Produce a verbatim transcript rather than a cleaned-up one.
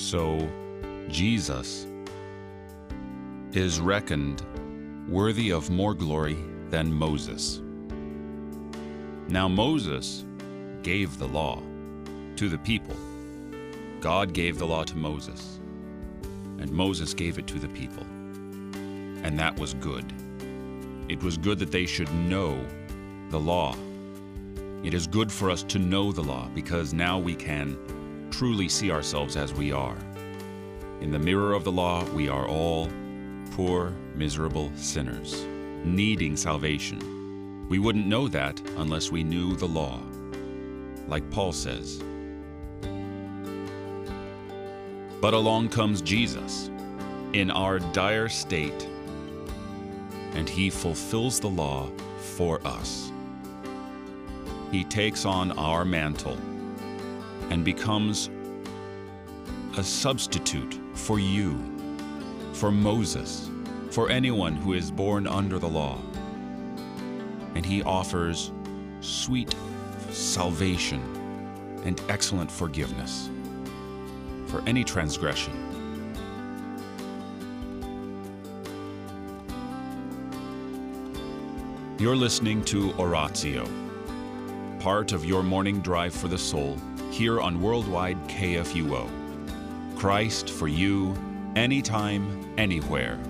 So, Jesus is reckoned worthy of more glory than Moses. Now Moses gave the law to the people. God gave the law to Moses, and Moses gave it to the people. And that was good. It was good that they should know the law. It is good for us to know the law, because now we can truly see ourselves as we are. In the mirror of the law, we are all poor, miserable sinners, needing salvation. We wouldn't know that unless we knew the law. Like Paul says, but along comes Jesus in our dire state, and he fulfills the law for us. He takes on our mantle and becomes a substitute for you, for Moses, for anyone who is born under the law. And he offers sweet salvation and excellent forgiveness for any transgression. You're listening to Oratio, part of your morning drive for the soul, here on Worldwide K F U O. Christ for you, anytime, anywhere.